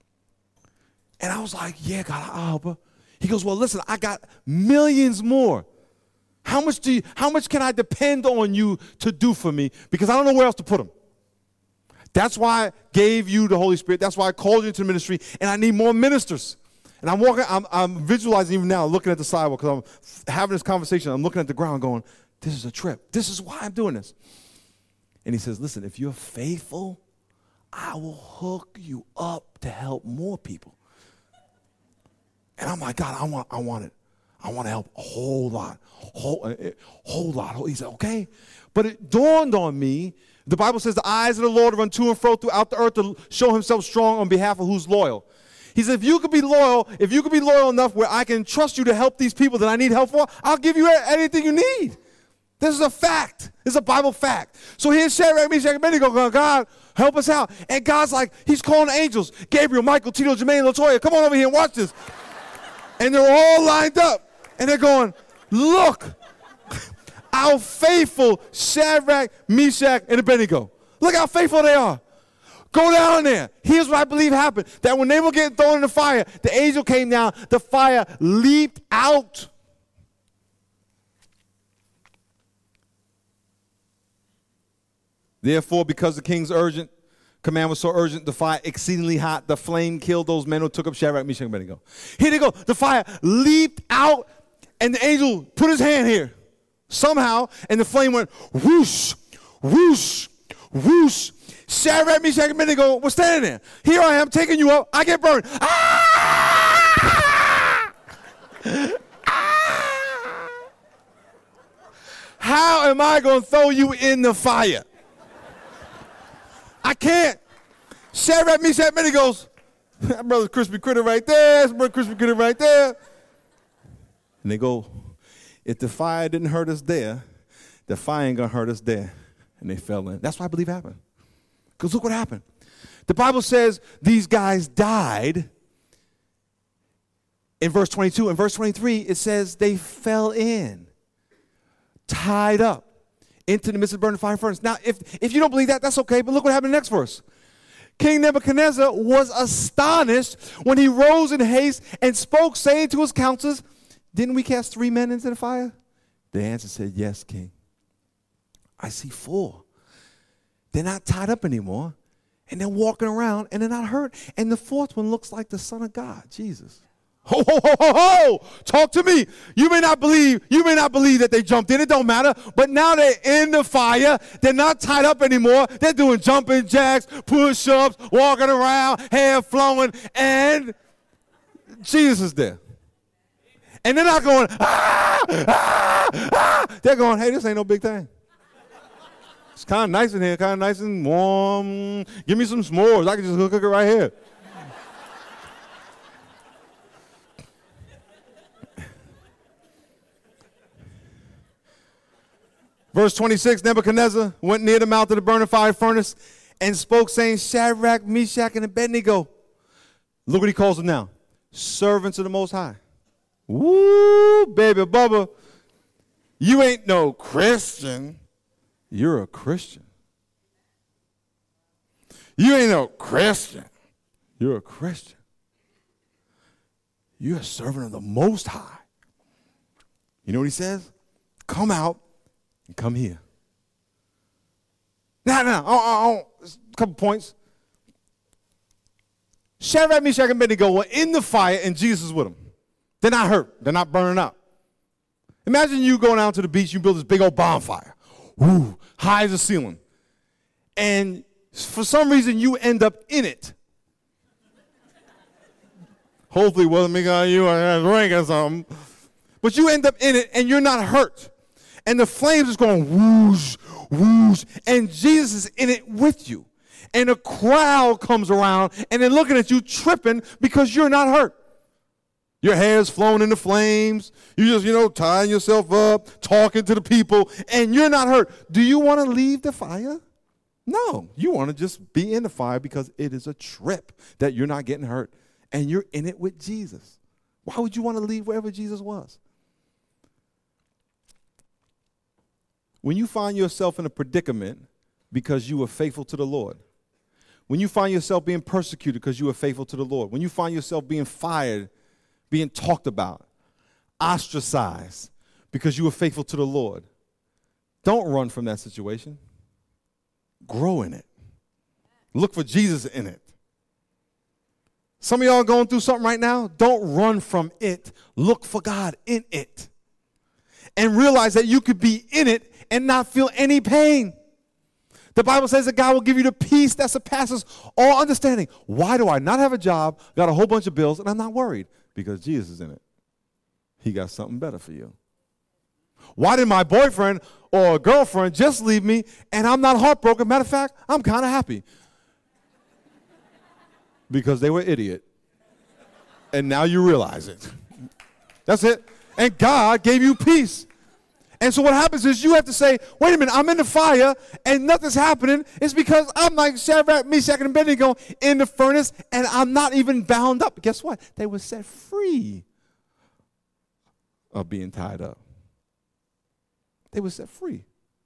And I was like, yeah, God, I'll help her. He goes, well, listen, I got millions more. How much do you, how much can I depend on you to do for me? Because I don't know where else to put them. That's why I gave you the Holy Spirit. That's why I called you into ministry, and I need more ministers. And I'm walking, I'm, I'm visualizing even now, looking at the sidewalk, because I'm having this conversation. I'm looking at the ground going, this is a trip. This is why I'm doing this. And he says, listen, if you're faithful, I will hook you up to help more people. And I'm like, God, I want, I want it. I want to help a whole lot, whole, whole lot. He said, okay. But it dawned on me, the Bible says the eyes of the Lord run to and fro throughout the earth to show himself strong on behalf of who's loyal. He said, if you could be loyal, if you could be loyal enough where I can trust you to help these people that I need help for, I'll give you anything you need. This is a fact. This is a Bible fact. So here's Shadrach, Meshach, and Abednego going, God, help us out. And God's like, he's calling angels. Gabriel, Michael, Tito, Jermaine, LaToya, come on over here and watch this. And they're all lined up. And they're going, look, our faithful Shadrach, Meshach, and Abednego. Look how faithful they are. Go down there. Here's what I believe happened. That when they were getting thrown in the fire, the angel came down, the fire leaped out. Therefore, because the king's urgent command was so urgent, the fire exceedingly hot, the flame killed those men who took up Shadrach, Meshach, and Abednego. Here they go. The fire leaped out, and the angel put his hand here somehow, and the flame went whoosh, whoosh, whoosh. Shadrach, Meshach, and Abednego were standing there. Here I am taking you up. I get burned. Ah! Ah! How am I going to throw you in the fire? I can't. Shadrach, Meshach, and Abednego goes, that brother's crispy critter right there. That's brother crispy critter right there. And they go, if the fire didn't hurt us there, the fire ain't going to hurt us there. And they fell in. That's what I believe happened. Because look what happened. The Bible says these guys died. In verse twenty-two, in verse twenty-three, it says they fell in, tied up into the midst of the burning fire furnace. Now, if, if you don't believe that, that's okay, but look what happened in the next verse. King Nebuchadnezzar was astonished when he rose in haste and spoke, saying to his counselors, didn't we cast three men into the fire? The answer said, yes, king. I see four. They're not tied up anymore, and they're walking around, and they're not hurt. And the fourth one looks like the Son of God, Jesus. Ho, ho, ho, ho, ho! Talk to me. You may not believe, you may not believe that they jumped in. It don't matter. But now they're in the fire. They're not tied up anymore. They're doing jumping jacks, push-ups, walking around, hair flowing, and Jesus is there. And they're not going, ah, ah, ah. They're going, hey, this ain't no big thing. It's kind of nice in here, kind of nice and warm. Give me some s'mores. I can just cook it right here. Verse twenty-six, Nebuchadnezzar went near the mouth of the burning fire furnace and spoke, saying, Shadrach, Meshach, and Abednego. Look what he calls them now. Servants of the Most High. Woo, baby Bubba. You ain't no Christian. You're a Christian. You ain't no Christian. You're a Christian. You're a servant of the Most High. You know what he says? Come out and come here. Now, now, oh, oh, oh, a couple points. Shadrach, Meshach, and Abednego were in the fire, and Jesus was with them. They're not hurt. They're not burning up. Imagine you going out to the beach, you build this big old bonfire. Woo, high as the ceiling. And for some reason, you end up in it. Hopefully, it wasn't me on you or drink or something. But you end up in it, and you're not hurt. And the flames is going whoosh, whoosh, and Jesus is in it with you. And a crowd comes around, and they're looking at you tripping because you're not hurt. Your hair's flowing in the flames. You just, you know, tying yourself up, talking to the people, and you're not hurt. Do you want to leave the fire? No. You want to just be in the fire because it is a trip that you're not getting hurt, and you're in it with Jesus. Why would you want to leave wherever Jesus was? When you find yourself in a predicament because you were faithful to the Lord, when you find yourself being persecuted because you were faithful to the Lord, when you find yourself being fired, being talked about, ostracized because you were faithful to the Lord, don't run from that situation. Grow in it. Look for Jesus in it. Some of y'all are going through something right now. Don't run from it. Look for God in it. And realize that you could be in it and not feel any pain. The Bible says that God will give you the peace that surpasses all understanding. Why do I not have a job, got a whole bunch of bills, and I'm not worried? Because Jesus is in it. He got something better for you. Why did my boyfriend or girlfriend just leave me and I'm not heartbroken? Matter of fact, I'm kind of happy. Because they were an idiot. And now you realize it. That's it. And God gave you peace. And so what happens is you have to say, wait a minute, I'm in the fire and nothing's happening. It's because I'm like Shadrach, Meshach, and Abednego in the furnace and I'm not even bound up. Guess what? They were set free of being tied up. They were set free.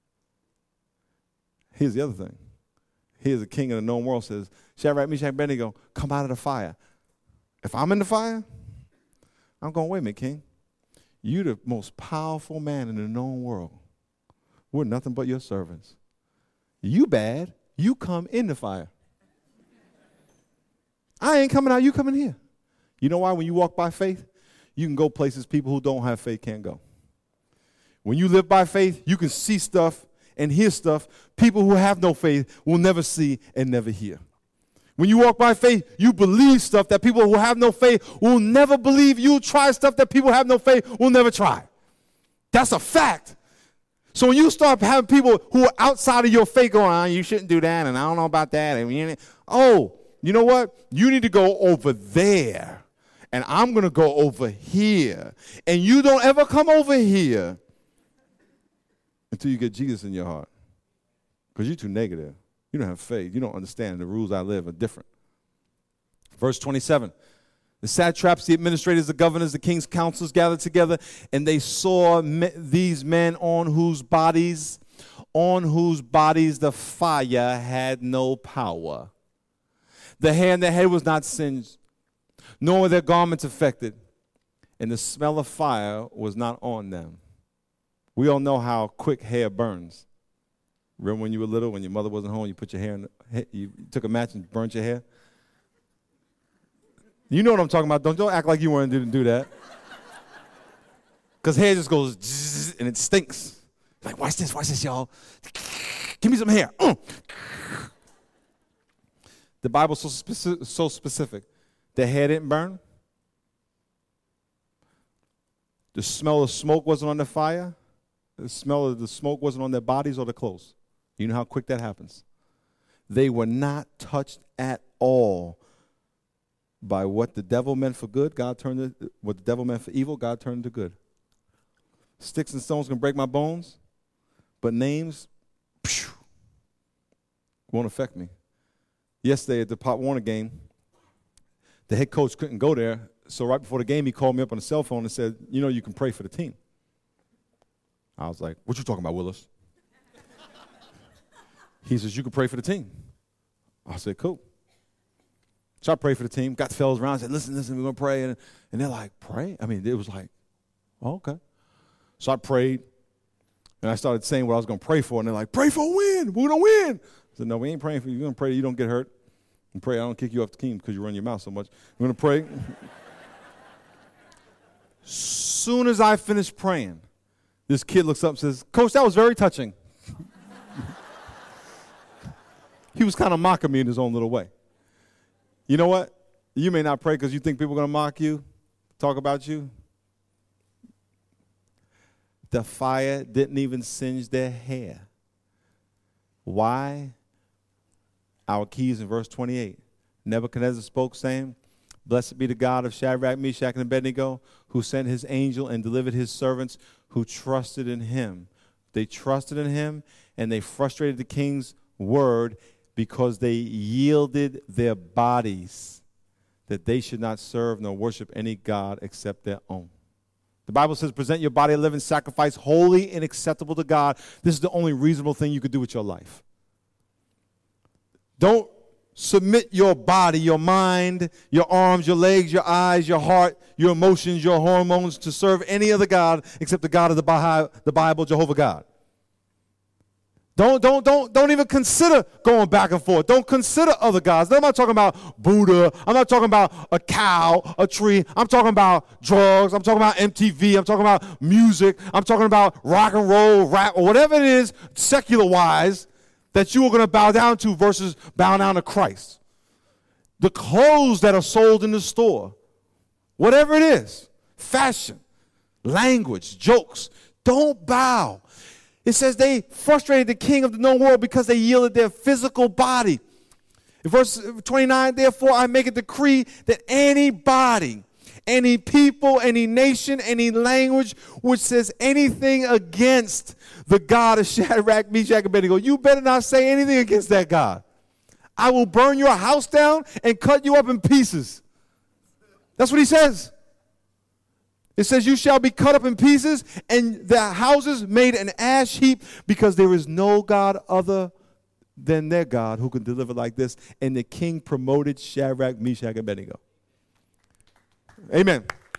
Here's the other thing. Here's the king of the known world says, Shadrach, Meshach, and Abednego, come out of the fire. If I'm in the fire, I'm going, wait a minute, king. You're the most powerful man in the known world. We're nothing but your servants. You bad. You come in the fire. I ain't coming out. You coming here. You know why? When you walk by faith, you can go places people who don't have faith can't go. When you live by faith, you can see stuff and hear stuff people who have no faith will never see and never hear. When you walk by faith, you believe stuff that people who have no faith will never believe. You try stuff that people who have no faith will never try. That's a fact. So when you start having people who are outside of your faith going, oh, you shouldn't do that, and I don't know about that. And, oh, you know what? You need to go over there, and I'm going to go over here. And you don't ever come over here until you get Jesus in your heart because you're too negative. You don't have faith. You don't understand the rules I live are different. Verse twenty-seven. The satraps, the administrators, the governors, the king's counselors gathered together, and they saw me- these men on whose bodies, on whose bodies the fire had no power. The hair on their head was not singed, nor were their garments affected, and the smell of fire was not on them. We all know how quick hair burns. Remember when you were little, when your mother wasn't home, you put your hair in the, you took a match and burnt your hair? You know what I'm talking about. Don't, don't act like you weren't didn't do that. Because hair just goes zzz, and it stinks. Like, watch this, watch this, y'all. Give me some hair. Mm. The Bible's so, speci- so specific. The hair didn't burn. The smell of smoke wasn't on the fire. The smell of the smoke wasn't on their bodies or their clothes. You know how quick that happens. They were not touched at all by what the devil meant for good. God turned it, what the devil meant for evil, God turned it to good. Sticks and stones can break my bones, but names, phew, won't affect me. Yesterday at the Pop Warner game, the head coach couldn't go there, so right before the game, he called me up on the cell phone and said, you know, you can pray for the team. I was like, what you talking about, Willis? He says, you can pray for the team. I said, cool. So I prayed for the team, got the fellas around, said, listen, listen, we're going to pray. And, and they're like, pray? I mean, it was like, oh, okay. So I prayed, and I started saying what I was going to pray for, and they're like, pray for a win. We're going to win. I said, no, we ain't praying for you. We're going to pray that you don't get hurt. And pray I don't kick you off the team because you run your mouth so much. We're going to pray. Soon as I finished praying, this kid looks up and says, Coach, that was very touching. He was kind of mocking me in his own little way. You know what? You may not pray because you think people are going to mock you, talk about you. The fire didn't even singe their hair. Why? Our keys in verse twenty-eight. Nebuchadnezzar spoke, saying, Blessed be the God of Shadrach, Meshach, and Abednego, who sent his angel and delivered his servants who trusted in him. They trusted in him, and they frustrated the king's word because they yielded their bodies that they should not serve nor worship any god except their own. The Bible says, present your body a living sacrifice, holy and acceptable to God. This is the only reasonable thing you could do with your life. Don't submit your body, your mind, your arms, your legs, your eyes, your heart, your emotions, your hormones to serve any other God except the God of the Bible, Jehovah God. Don't, don't, don't, don't even consider going back and forth. Don't consider other gods. I'm not talking about Buddha. I'm not talking about a cow, a tree. I'm talking about drugs. I'm talking about M T V. I'm talking about music. I'm talking about rock and roll, rap, or whatever it is, secular-wise, that you are going to bow down to versus bow down to Christ. The clothes that are sold in the store, whatever it is, fashion, language, jokes, don't bow. It says they frustrated the king of the known world because they yielded their physical body. In verse twenty-nine, therefore I make a decree that anybody, any people, any nation, any language which says anything against the God of Shadrach, Meshach, and Abednego, you better not say anything against that God. I will burn your house down and cut you up in pieces. That's what he says. It says, you shall be cut up in pieces, and the houses made an ash heap, because there is no God other than their God who can deliver like this. And the king promoted Shadrach, Meshach, and Abednego. Amen.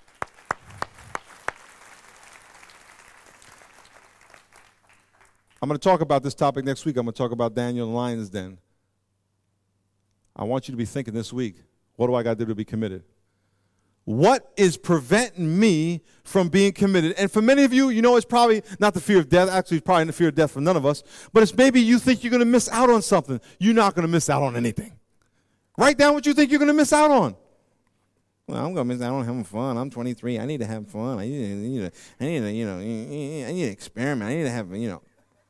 I'm going to talk about this topic next week. I'm going to talk about Daniel and the lion's den. I want you to be thinking this week, what do I got to do to be committed? What is preventing me from being committed? And for many of you, you know, it's probably not the fear of death. Actually, it's probably the fear of death for none of us. But it's maybe you think you're going to miss out on something. You're not going to miss out on anything. Write down what you think you're going to miss out on. Well, I'm going to miss out on having fun. I'm twenty-three. I need to have fun. I need to, I need to, I need to you know, I need to experiment. I need to have, you know.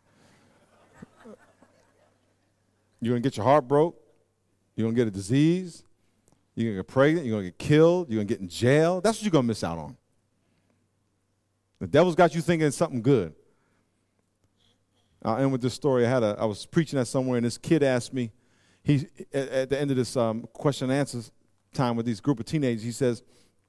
You're going to get your heart broke. You're going to get a disease. You're going to get pregnant, you're going to get killed, you're going to get in jail. That's what you're going to miss out on. The devil's got you thinking it's something good. I'll end with this story. I had a, I was preaching at somewhere, and this kid asked me, he at, at the end of this um, question and answer time with these group of teenagers, he says,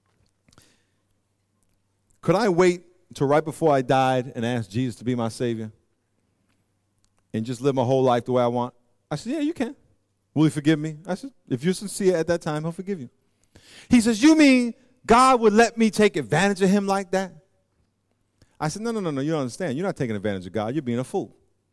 could I wait until right before I died and ask Jesus to be my Savior and just live my whole life the way I want? I said, yeah, you can. Will he forgive me? I said, if you're sincere at that time, he'll forgive you. He says, you mean God would let me take advantage of him like that? I said, no, no, no, no, you don't understand. You're not taking advantage of God. You're being a fool.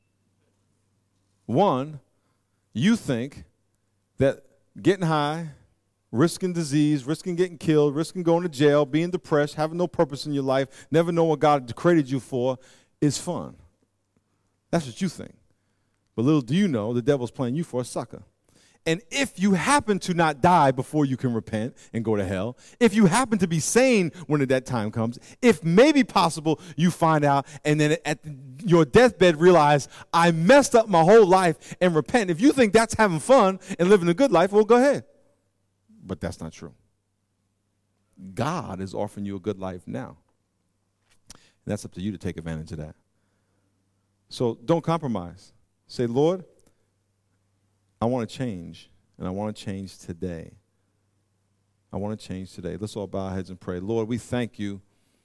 One, you think that getting high, risking disease, risking getting killed, risking going to jail, being depressed, having no purpose in your life, never knowing what God created you for is fun. That's what you think. But little do you know, the devil's playing you for a sucker. And if you happen to not die before you can repent and go to hell, if you happen to be sane when that time comes, if maybe possible you find out and then at your deathbed realize, I messed up my whole life and repent. If you think that's having fun and living a good life, well, go ahead. But that's not true. God is offering you a good life now. And that's up to you to take advantage of that. So don't compromise. Say, Lord, I want to change, and I want to change today. I want to change today. Let's all bow our heads and pray. Lord, we thank you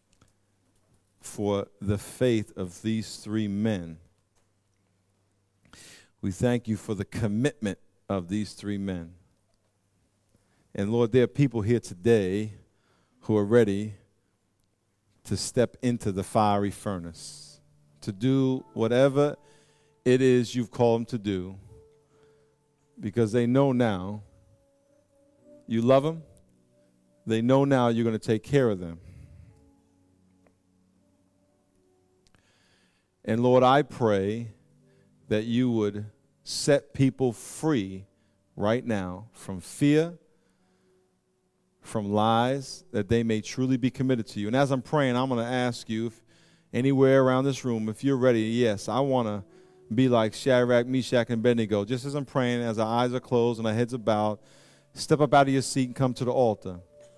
for the faith of these three men. We thank you for the commitment of these three men. And Lord, there are people here today who are ready to step into the fiery furnace, to do whatever it is you've called them to do, because they know now you love them. They know now you're going to take care of them. And Lord, I pray that you would set people free right now from fear, from lies, that they may truly be committed to you. And as I'm praying, I'm going to ask you, if anywhere around this room, if you're ready, yes, I want to be like Shadrach, Meshach, and Abednego. Just as I'm praying, as our eyes are closed and our heads are bowed, step up out of your seat and come to the altar.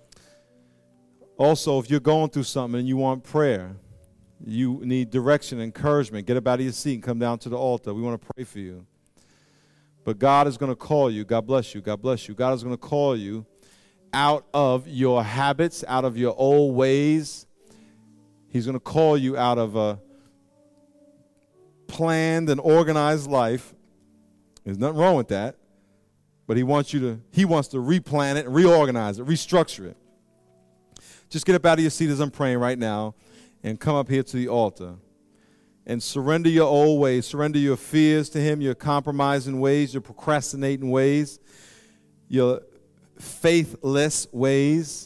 Also, if you're going through something and you want prayer, you need direction, encouragement, get up out of your seat and come down to the altar. We want to pray for you. But God is going to call you. God bless you. God bless you. God is going to call you out of your habits, out of your old ways. He's going to call you out of a planned and organized life. There's nothing wrong with that. But he wants you to, he wants to replan it, reorganize it, restructure it. Just get up out of your seat as I'm praying right now and come up here to the altar and surrender your old ways. Surrender your fears to him, your compromising ways, your procrastinating ways, your faithless ways.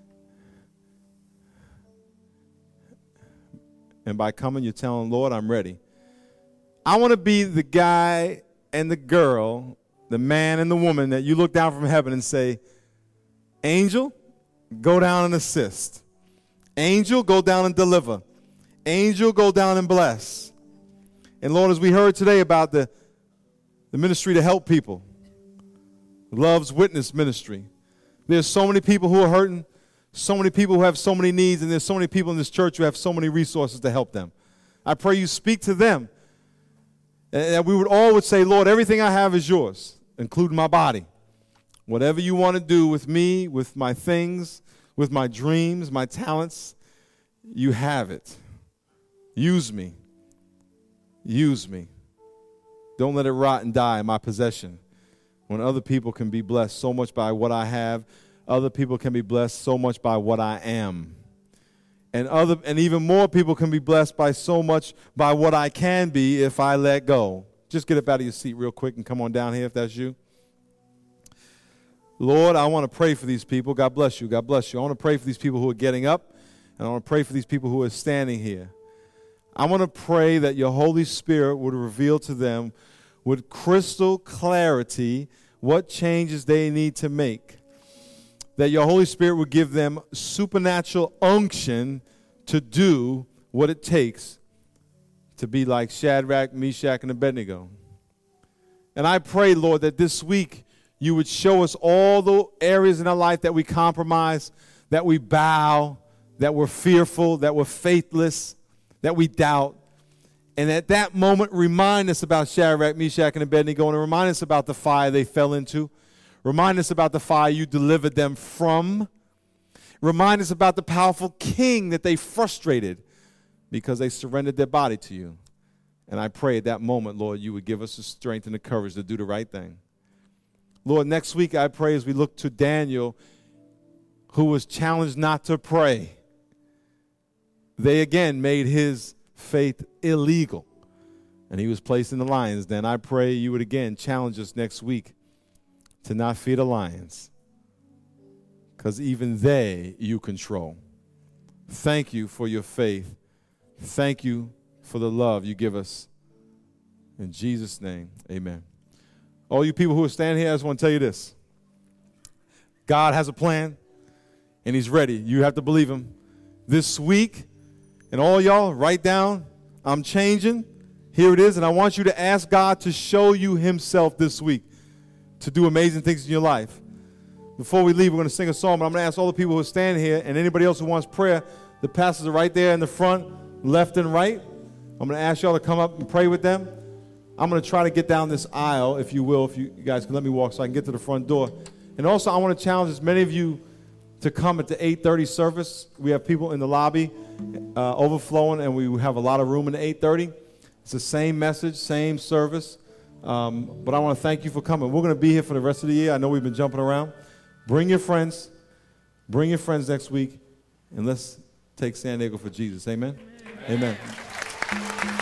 And by coming, you're telling, Lord, I'm ready. I want to be the guy and the girl, the man and the woman that you look down from heaven and say, angel, go down and assist. Angel, go down and deliver. Angel, go down and bless. And Lord, as we heard today about the, the ministry to help people, Love's Witness Ministry, there's so many people who are hurting, so many people who have so many needs, and there's so many people in this church who have so many resources to help them. I pray you speak to them. And that we would all would say, Lord, everything I have is yours, including my body. Whatever you want to do with me, with my things, with my dreams, my talents, you have it. Use me. Use me. Don't let it rot and die in my possession. When other people can be blessed so much by what I have, other people can be blessed so much by what I am. And other and even more people can be blessed by so much by what I can be if I let go. Just get up out of your seat real quick and come on down here if that's you. Lord, I want to pray for these people. God bless you. God bless you. I want to pray for these people who are getting up, and I want to pray for these people who are standing here. I want to pray that your Holy Spirit would reveal to them with crystal clarity what changes they need to make. That your Holy Spirit would give them supernatural unction to do what it takes to be like Shadrach, Meshach, and Abednego. And I pray, Lord, that this week you would show us all the areas in our life that we compromise, that we bow, that we're fearful, that we're faithless, that we doubt. And at that moment, remind us about Shadrach, Meshach, and Abednego, and remind us about the fire they fell into. Remind us about the fire you delivered them from. Remind us about the powerful king that they frustrated because they surrendered their body to you. And I pray at that moment, Lord, you would give us the strength and the courage to do the right thing. Lord, next week I pray as we look to Daniel, who was challenged not to pray. They again made his faith illegal, and he was placed in the lion's den. I pray you would again challenge us next week to not fear the lions, because even they you control. Thank you for your faith. Thank you for the love you give us. In Jesus' name, amen. All you people who are standing here, I just want to tell you this. God has a plan, and he's ready. You have to believe him. This week, and all y'all, write down, I'm changing. Here it is, and I want you to ask God to show you himself this week, to do amazing things in your life. Before we leave, we're going to sing a song, but I'm going to ask all the people who are standing here and anybody else who wants prayer, the pastors are right there in the front, left and right. I'm going to ask y'all to come up and pray with them. I'm going to try to get down this aisle, if you will, if you guys can let me walk so I can get to the front door. And also, I want to challenge as many of you to come at the eight thirty service. We have people in the lobby uh, overflowing, and we have a lot of room in the eight thirty. It's the same message, same service. Um, but I want to thank you for coming. We're going to be here for the rest of the year. I know we've been jumping around. Bring your friends. Bring your friends next week, and let's take San Diego for Jesus. Amen? Amen. Amen.